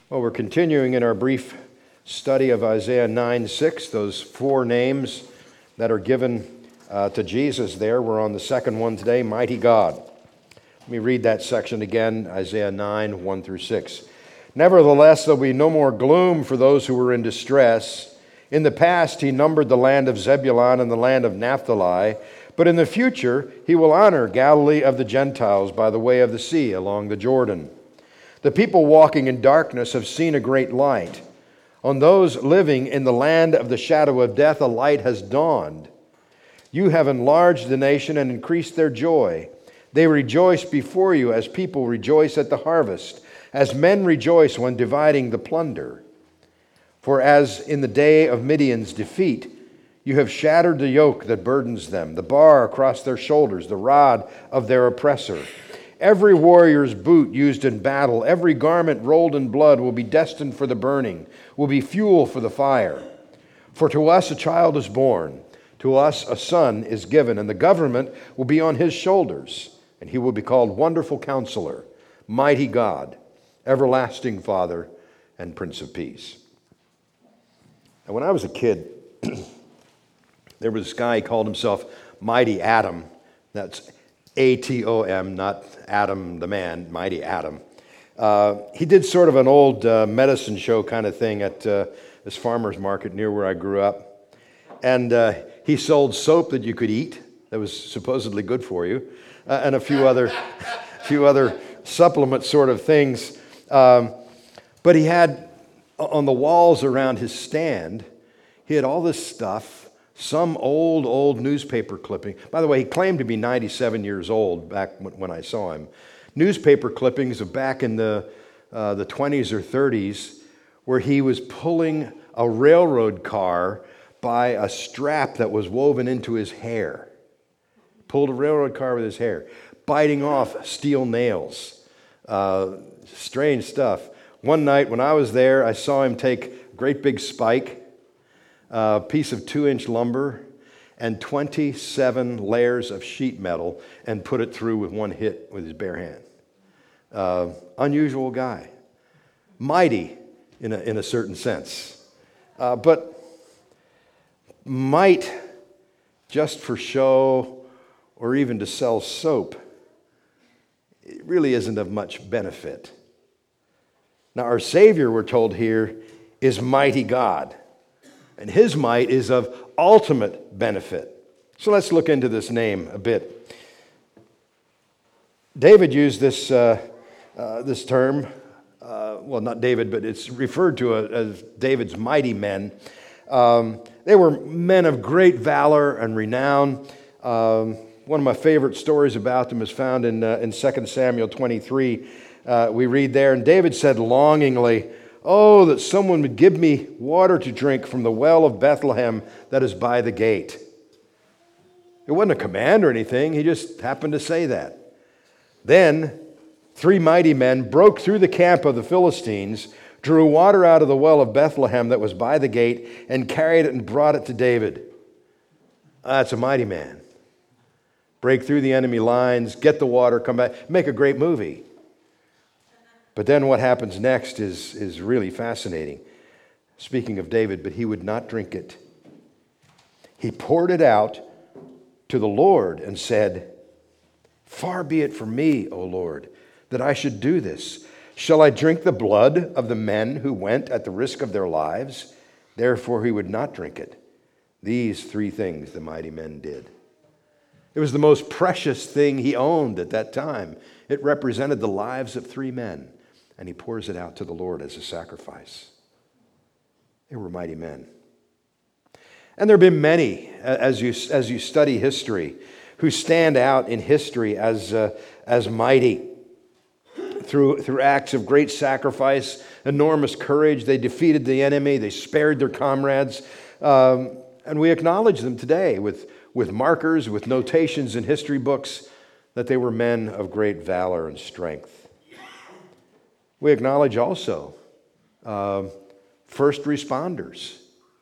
Well, we're continuing in our brief study of Isaiah 9:6, those four names that are given to Jesus there. We're on the second one today, Mighty God. Let me read that section again, Isaiah 9, 1 through 6. Nevertheless, there'll be no more gloom for those who were in distress. In the past, he numbered the land of Zebulun and the land of Naphtali, but in the future, he will honor Galilee of the Gentiles by the way of the sea along the Jordan. The people walking in darkness have seen a great light. On those living in the land of the shadow of death, a light has dawned. You have enlarged the nation and increased their joy. They rejoice before you as people rejoice at the harvest, as men rejoice when dividing the plunder. For as in the day of Midian's defeat, you have shattered the yoke that burdens them, the bar across their shoulders, the rod of their oppressor. Every warrior's boot used in battle, every garment rolled in blood will be destined for the burning, will be fuel for the fire. For to us a child is born, to us a son is given, and the government will be on his shoulders, and he will be called Wonderful Counselor, Mighty God, Everlasting Father, and Prince of Peace. And when I was a kid, there was this guy, he called himself Mighty Atom. That's Atom, not Adam the man, Mighty Atom. He did sort of an old medicine show kind of thing at this farmer's market near where I grew up. And he sold soap that you could eat that was supposedly good for you, and a few other supplement sort of things. But he had, on the walls around his stand, he had all this stuff. Some old newspaper clipping. By the way, he claimed to be 97 years old back when I saw him. Newspaper clippings of back in the 20s or 30s where he was pulling a railroad car by a strap that was woven into his hair. Pulled a railroad car with his hair. Biting off steel nails. Strange stuff. One night when I was there, I saw him take a great big spike, a piece of 2-inch lumber, and 27 layers of sheet metal and put it through with one hit with his bare hand. Unusual guy. Mighty in a certain sense. But might just for show or even to sell soap, it really isn't of much benefit. Now our Savior, we're told here, is Mighty God. And his might is of ultimate benefit. So let's look into this name a bit. David used this term. Well, not David, but it's referred to as David's mighty men. They were men of great valor and renown. One of my favorite stories about them is found in 2 Samuel 23. We read there, and David said longingly, "Oh, that someone would give me water to drink from the well of Bethlehem that is by the gate." It wasn't a command or anything. He just happened to say that. Then 3 mighty men broke through the camp of the Philistines, drew water out of the well of Bethlehem that was by the gate, and carried it and brought it to David. That's a mighty man. Break through the enemy lines, get the water, come back, make a great movie. But then what happens next is really fascinating. Speaking of David, but he would not drink it. He poured it out to the Lord and said, "Far be it from me, O Lord, that I should do this. Shall I drink the blood of the men who went at the risk of their lives?" Therefore he would not drink it. These 3 things the mighty men did. It was the most precious thing he owned at that time. It represented the lives of 3 men. And he pours it out to the Lord as a sacrifice. They were mighty men. And there have been many, as you study history, who stand out in history as mighty. Through acts of great sacrifice, enormous courage, they defeated the enemy, they spared their comrades. And we acknowledge them today with markers, with notations in history books that they were men of great valor and strength. We acknowledge also first responders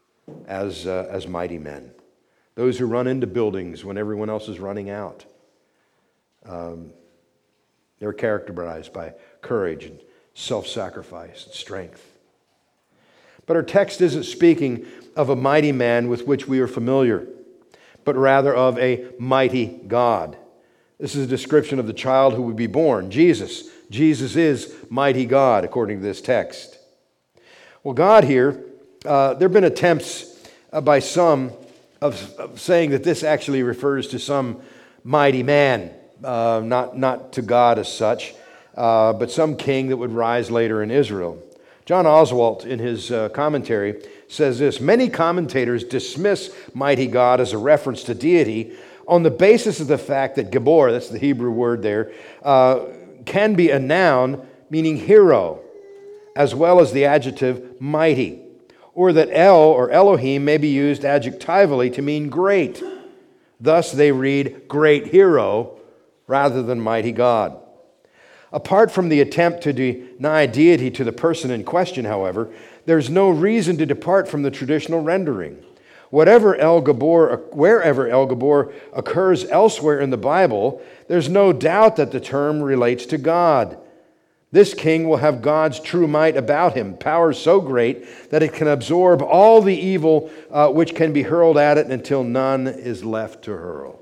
as mighty men. Those who run into buildings when everyone else is running out. They're characterized by courage and self-sacrifice, and strength. But our text isn't speaking of a mighty man with which we are familiar, but rather of a mighty God. This is a description of the child who would be born, Jesus. Jesus is mighty God, according to this text. Well, God here, there have been attempts by some of saying that this actually refers to some mighty man, not to God as such, but some king that would rise later in Israel. John Oswalt, in his commentary, says this: many commentators dismiss mighty God as a reference to deity on the basis of the fact that Gabor, that's the Hebrew word there, can be a noun meaning hero, as well as the adjective mighty, or that El or Elohim may be used adjectively to mean great. Thus they read great hero rather than mighty God. Apart from the attempt to deny deity to the person in question, however, there's no reason to depart from the traditional rendering. Wherever El Gabor occurs elsewhere in the Bible, there's no doubt that the term relates to God. This king will have God's true might about him, power so great that it can absorb all the evil which can be hurled at it until none is left to hurl.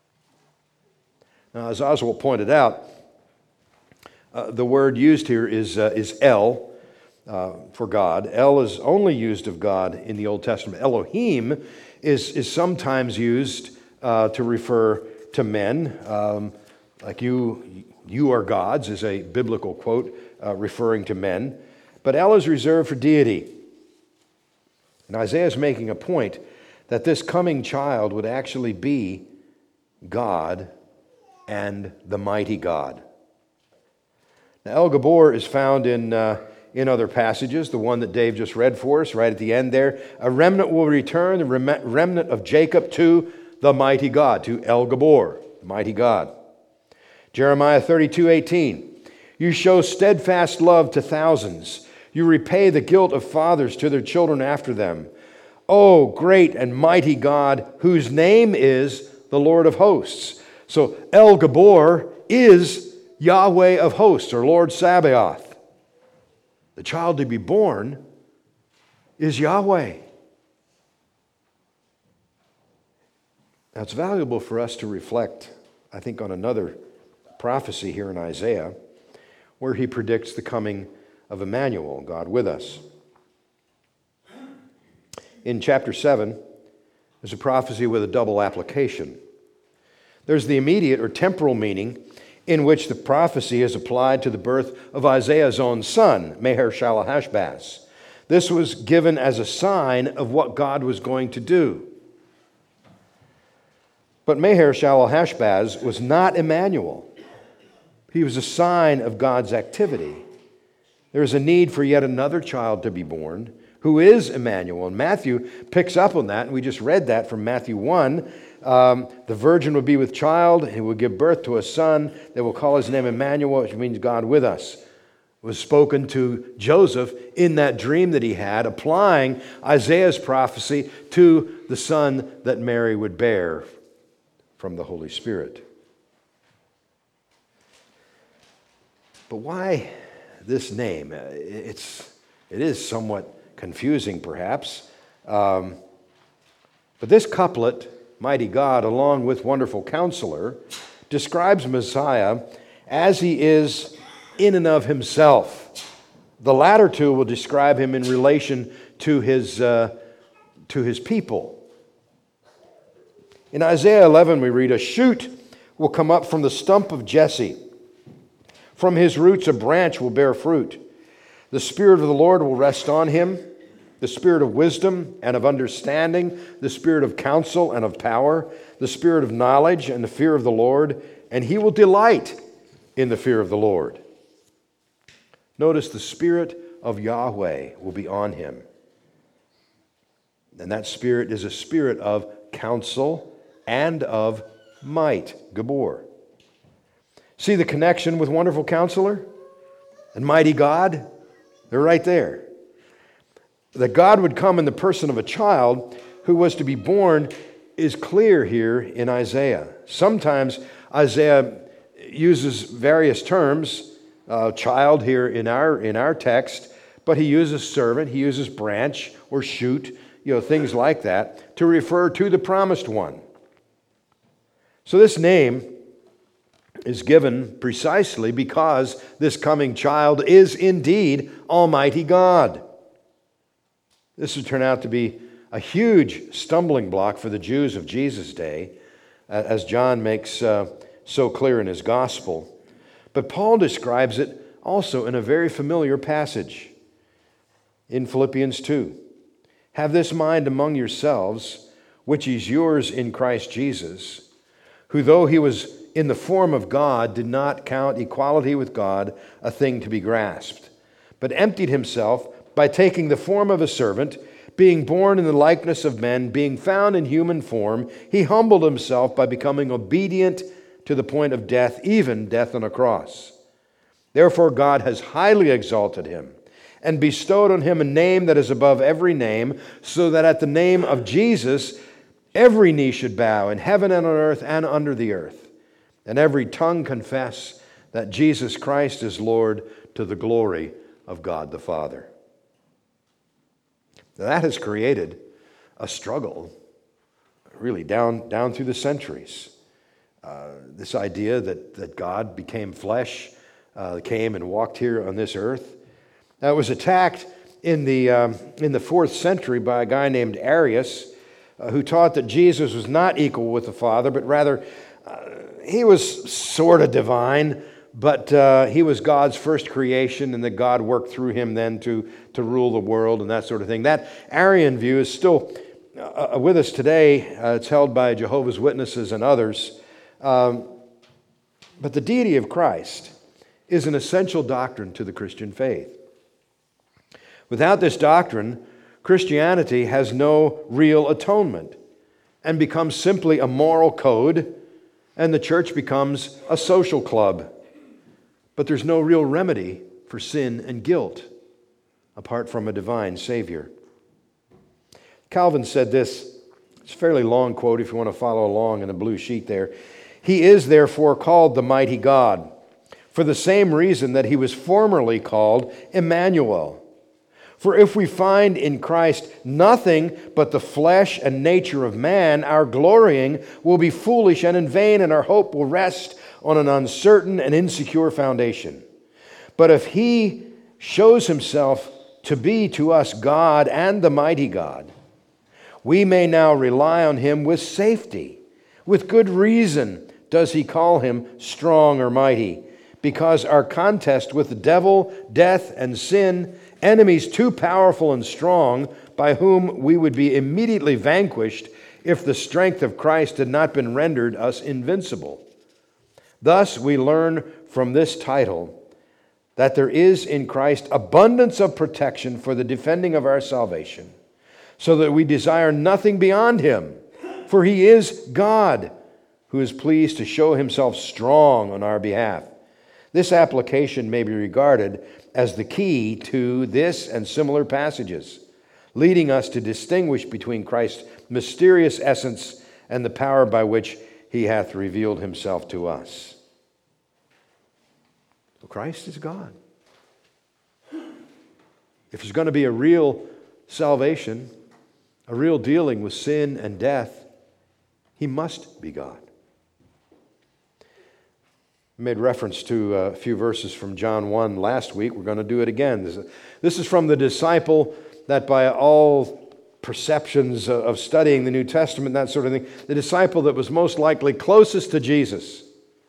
Now, as Oswald pointed out, the word used here is El for God. El is only used of God in the Old Testament. Elohim is sometimes used to refer to men, like you are gods is a biblical quote referring to men. But El is reserved for deity. And Isaiah is making a point that this coming child would actually be God and the mighty God. Now, El Gabor is found in other passages, the one that Dave just read for us right at the end there. A remnant will return, the remnant of Jacob, to the mighty God, to El Gabor, the mighty God. Jeremiah 32:18, you show steadfast love to thousands. You repay the guilt of fathers to their children after them. O great and mighty God, whose name is the Lord of hosts. So El Gabor is Yahweh of hosts, or Lord Sabaoth. The child to be born is Yahweh. Now it's valuable for us to reflect, I think, on another prophecy here in Isaiah, where he predicts the coming of Emmanuel, God with us. In chapter 7, there's a prophecy with a double application. There's the immediate or temporal meaning in which the prophecy is applied to the birth of Isaiah's own son, Maher-shalal-hash-baz. This was given as a sign of what God was going to do. But Maher-shalal-hash-baz was not Emmanuel. He was a sign of God's activity. There is a need for yet another child to be born, who is Emmanuel. And Matthew picks up on that, and we just read that from Matthew 1. The virgin will be with child, and he will give birth to a son. They will call his name Emmanuel, which means God with us. It was spoken to Joseph in that dream that he had, applying Isaiah's prophecy to the son that Mary would bear from the Holy Spirit. But why this name? It is somewhat confusing, perhaps. But this couplet, Mighty God, along with Wonderful Counselor, describes Messiah as he is in and of himself. The latter two will describe him in relation to his people. In Isaiah 11, we read, a shoot will come up from the stump of Jesse. From his roots a branch will bear fruit. The Spirit of the Lord will rest on him, the Spirit of wisdom and of understanding, the Spirit of counsel and of power, the Spirit of knowledge and the fear of the Lord, and he will delight in the fear of the Lord. Notice the Spirit of Yahweh will be on him. And that Spirit is a spirit of counsel and of might, Gabor. See the connection with Wonderful Counselor and Mighty God? They're right there. That God would come in the person of a child who was to be born is clear here in Isaiah. Sometimes Isaiah uses various terms child here in our text, but he uses servant, he uses branch or shoot, things like that, to refer to the promised one. So this name is given precisely because this coming child is indeed Almighty God. This would turn out to be a huge stumbling block for the Jews of Jesus' day, as John makes so clear in his gospel. But Paul describes it also in a very familiar passage in Philippians 2. Have this mind among yourselves, which is yours in Christ Jesus, who though he was in the form of God, did not count equality with God a thing to be grasped, but emptied himself by taking the form of a servant, being born in the likeness of men, being found in human form, he humbled himself by becoming obedient to the point of death, even death on a cross. Therefore God has highly exalted him and bestowed on him a name that is above every name, so that at the name of Jesus every knee should bow in heaven and on earth and under the earth, and every tongue confess that Jesus Christ is Lord, to the glory of God the Father. That has created a struggle, really, down through the centuries. This idea that God became flesh, came and walked here on this earth. It was attacked in the 4th century by a guy named Arius, who taught that Jesus was not equal with the Father, but rather he was sort of divine, but he was God's first creation, and that God worked through him then to rule the world and that sort of thing. That Arian view is still with us today. It's held by Jehovah's Witnesses and others. But the deity of Christ is an essential doctrine to the Christian faith. Without this doctrine, Christianity has no real atonement and becomes simply a moral code, and the church becomes a social club. But there's no real remedy for sin and guilt apart from a divine Savior. Calvin said this. It's a fairly long quote if you want to follow along in the blue sheet there. He is therefore called the mighty God, for the same reason that he was formerly called Emmanuel. For if we find in Christ nothing but the flesh and nature of man, our glorying will be foolish and in vain, and our hope will rest on an uncertain and insecure foundation. But if he shows himself to be to us God and the mighty God, we may now rely on him with safety. With good reason does he call him strong or mighty, because our contest with the devil, death, and sin, enemies too powerful and strong, by whom we would be immediately vanquished if the strength of Christ had not been rendered us invincible. Thus we learn from this title that there is in Christ abundance of protection for the defending of our salvation, so that we desire nothing beyond him, for he is God, who is pleased to show himself strong on our behalf. This application may be regarded as the key to this and similar passages, leading us to distinguish between Christ's mysterious essence and the power by which he hath revealed himself to us. So Christ is God. If there's going to be a real salvation, a real dealing with sin and death, he must be God. I made reference to a few verses from John 1 last week. We're going to do it again. This is from the disciple that by all perceptions of studying the New Testament, that sort of thing, the disciple that was most likely closest to Jesus.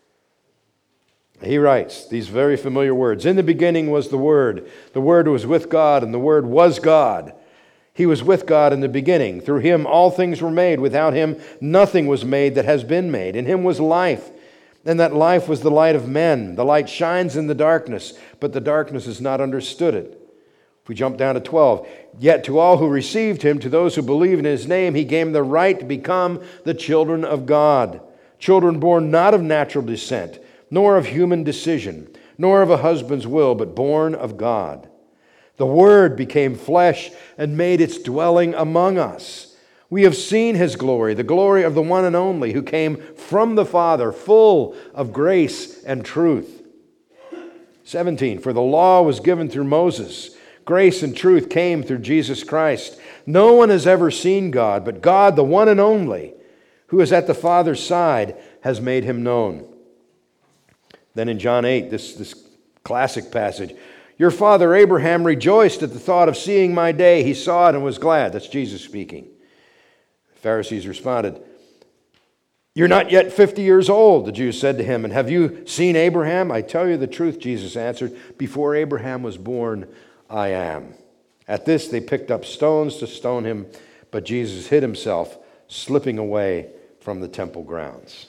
He writes these very familiar words. In the beginning was the Word was with God, and the Word was God. He was with God in the beginning. Through him all things were made. Without him nothing was made that has been made. In him was life, and that life was the light of men. The light shines in the darkness, but the darkness has not understood it. If we jump down to 12, yet to all who received him, to those who believe in his name, he gave them the right to become the children of God. Children born not of natural descent, nor of human decision, nor of a husband's will, but born of God. The Word became flesh and made its dwelling among us. We have seen his glory, the glory of the one and only, who came from the Father, full of grace and truth. 17, for the law was given through Moses. Grace and truth came through Jesus Christ. No one has ever seen God, but God, the one and only, who is at the Father's side, has made him known. Then in John 8, this classic passage, your father Abraham rejoiced at the thought of seeing my day. He saw it and was glad. That's Jesus speaking. The Pharisees responded, you're not yet 50 years old, the Jews said to him, and have you seen Abraham? I tell you the truth, Jesus answered, before Abraham was born, I am. At this they picked up stones to stone him, but Jesus hid himself, slipping away from the temple grounds.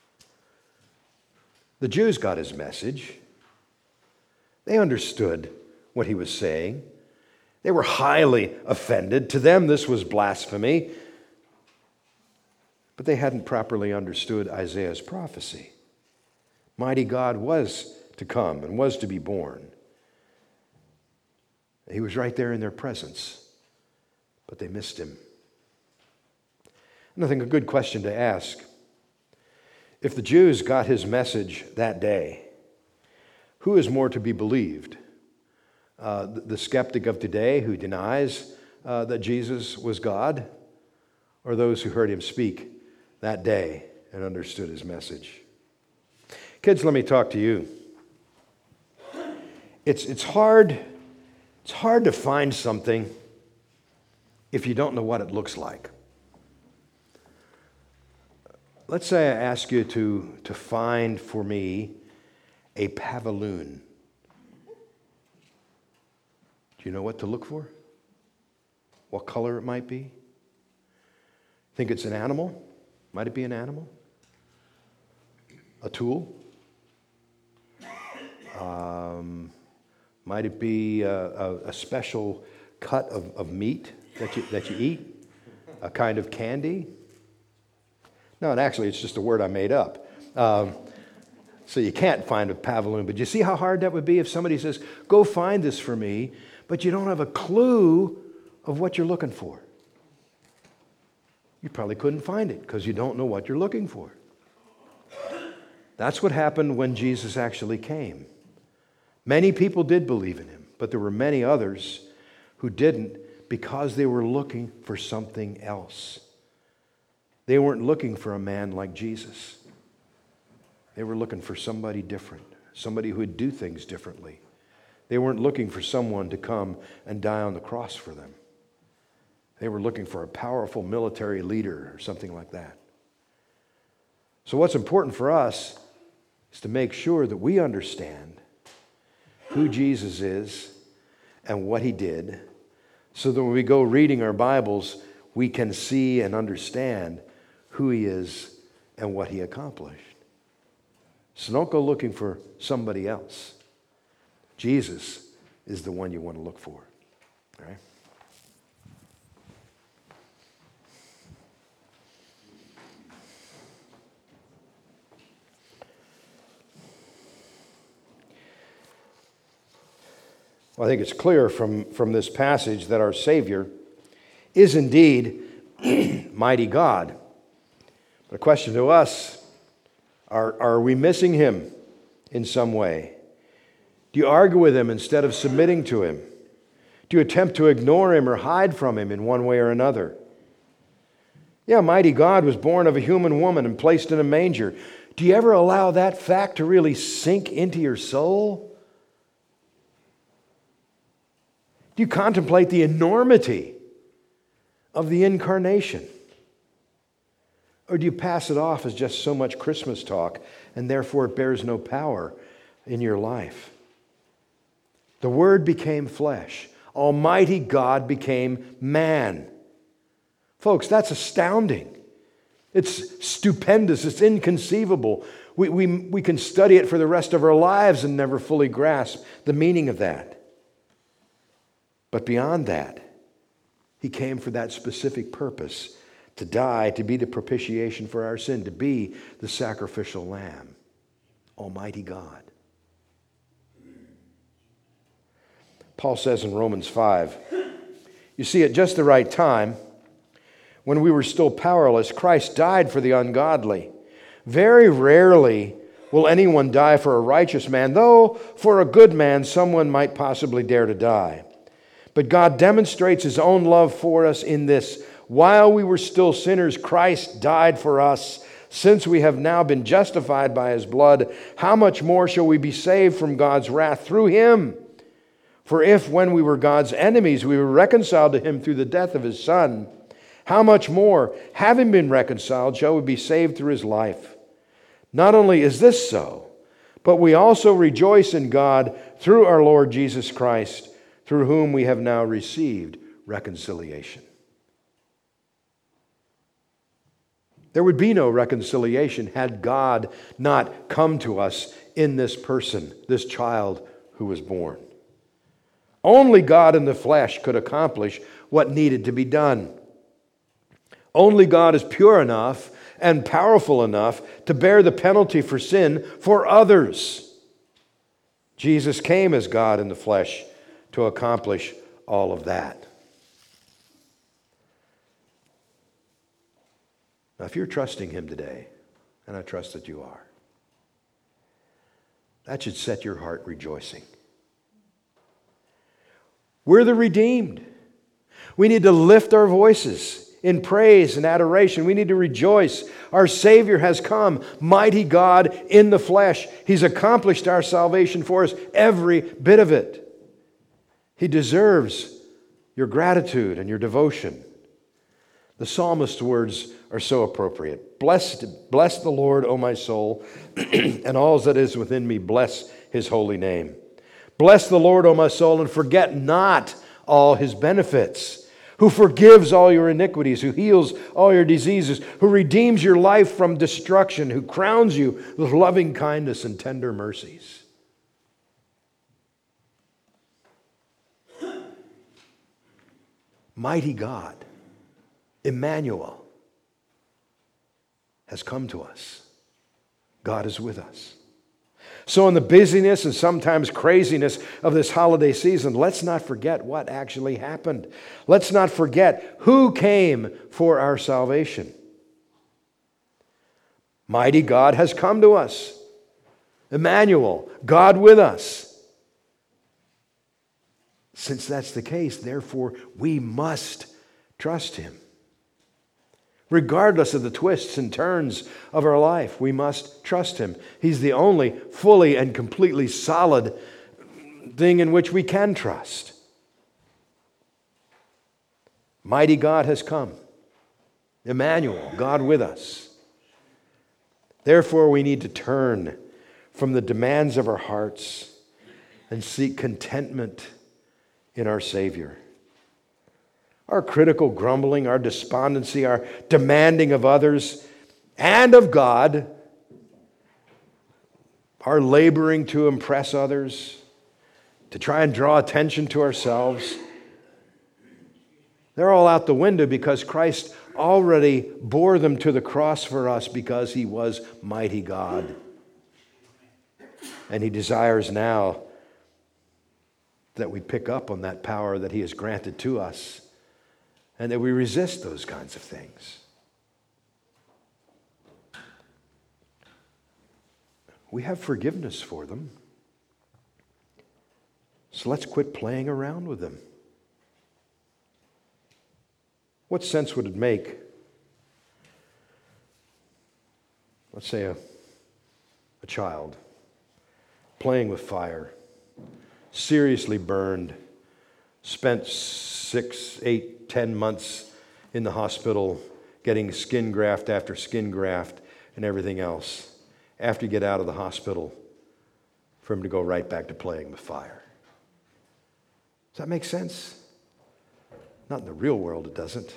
The Jews got his message. They understood what he was saying. They were highly offended. To them, this was blasphemy. But they hadn't properly understood Isaiah's prophecy. Mighty God was to come and was to be born. He was right there in their presence, but they missed him. And I think a good question to ask, if the Jews got his message that day, who is more to be believed? The skeptic of today who denies that Jesus was God, or those who heard him speak that day and understood his message? Kids, let me talk to you. It's hard to find something if you don't know what it looks like. Let's say I ask you to find for me a pavaloon. Do you know what to look for? What color it might be? Think it's an animal? Might it be an animal? A tool? Might it be a special cut of meat that you eat? A kind of candy? No, and actually it's just a word I made up. So you can't find a pavaloon. But you see how hard that would be if somebody says, go find this for me, but you don't have a clue of what you're looking for. You probably couldn't find it because you don't know what you're looking for. That's what happened when Jesus actually came. Many people did believe in him, but there were many others who didn't because they were looking for something else. They weren't looking for a man like Jesus. They were looking for somebody different, somebody who would do things differently. They weren't looking for someone to come and die on the cross for them. They were looking for a powerful military leader or something like that. So what's important for us is to make sure that we understand who Jesus is and what he did, so that when we go reading our Bibles, we can see and understand who he is and what he accomplished. So don't go looking for somebody else. Jesus is the one you want to look for. All right? Well, I think it's clear from this passage that our Savior is indeed mighty God. But a question to us, are we missing him in some way? Do you argue with him instead of submitting to him? Do you attempt to ignore him or hide from him in one way or another? Yeah, mighty God was born of a human woman and placed in a manger. Do you ever allow that fact to really sink into your soul? Do you contemplate the enormity of the incarnation? Or do you pass it off as just so much Christmas talk and therefore it bears no power in your life? The Word became flesh. Almighty God became man. Folks, that's astounding. It's stupendous. It's inconceivable. We can study it for the rest of our lives and never fully grasp the meaning of that. But beyond that, he came for that specific purpose, to die, to be the propitiation for our sin, to be the sacrificial lamb. Almighty God. Paul says in Romans 5, you see, at just the right time, when we were still powerless, Christ died for the ungodly. Very rarely will anyone die for a righteous man, though for a good man someone might possibly dare to die. But God demonstrates his own love for us in this: while we were still sinners, Christ died for us. Since we have now been justified by his blood, how much more shall we be saved from God's wrath through him? For if, when we were God's enemies, we were reconciled to him through the death of his Son, how much more, having been reconciled, shall we be saved through his life? Not only is this so, but we also rejoice in God through our Lord Jesus Christ, through whom we have now received reconciliation. There would be no reconciliation had God not come to us in this person, this child who was born. Only God in the flesh could accomplish what needed to be done. Only God is pure enough and powerful enough to bear the penalty for sin for others. Jesus came as God in the flesh to accomplish all of that. Now, if you're trusting him today, and I trust that you are, that should set your heart rejoicing. We're the redeemed. We need to lift our voices in praise and adoration. We need to rejoice. Our Savior has come, mighty God in the flesh. He's accomplished our salvation for us, every bit of it. He deserves your gratitude and your devotion. The psalmist's words are so appropriate. Bless the Lord, O my soul, and all that is within me, bless his holy name. Bless the Lord, O my soul, and forget not all his benefits, who forgives all your iniquities, who heals all your diseases, who redeems your life from destruction, who crowns you with loving kindness and tender mercies. Mighty God, Emmanuel, has come to us. God is with us. So in the busyness and sometimes craziness of this holiday season, let's not forget what actually happened. Let's not forget who came for our salvation. Mighty God has come to us. Emmanuel, God with us. Since that's the case, therefore, we must trust him. Regardless of the twists and turns of our life, we must trust him. He's the only fully and completely solid thing in which we can trust. Mighty God has come. Emmanuel, God with us. Therefore, we need to turn from the demands of our hearts and seek contentment in our Savior. Our critical grumbling, our despondency, our demanding of others and of God, our laboring to impress others, to try and draw attention to ourselves, they're all out the window because Christ already bore them to the cross for us because he was mighty God. And he desires now that we pick up on that power that he has granted to us, and that we resist those kinds of things. We have forgiveness for them. So let's quit playing around with them. What sense would it make, let's say a child playing with fire, seriously burned, spent 6, 8, 10 months in the hospital getting skin graft after skin graft and everything else, after you get out of the hospital, for him to go right back to playing with fire. Does that make sense? Not in the real world, it doesn't.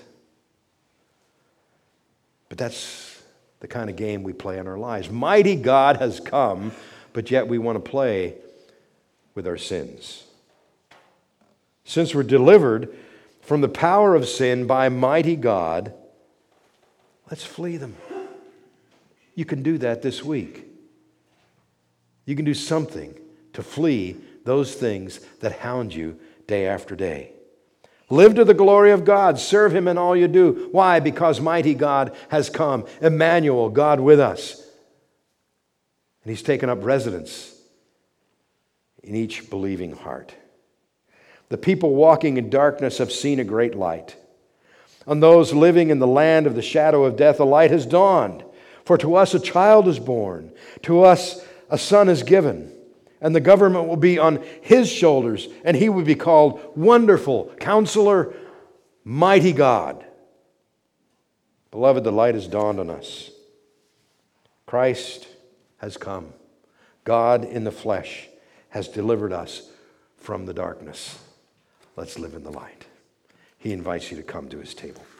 But that's the kind of game we play in our lives. Mighty God has come, but yet we want to play with our sins. Since we're delivered from the power of sin by mighty God, let's flee them. You can do that this week. You can do something to flee those things that hound you day after day. Live to the glory of God. Serve him in all you do. Why? Because mighty God has come. Emmanuel, God with us. And he's taken up residence in each believing heart. The people walking in darkness have seen a great light. On those living in the land of the shadow of death, a light has dawned. For to us a child is born, to us a son is given, and the government will be on his shoulders, and he will be called Wonderful, Counselor, Mighty God. Beloved, the light has dawned on us. Christ has come. God in the flesh has delivered us from the darkness. Let's live in the light. He invites you to come to his table.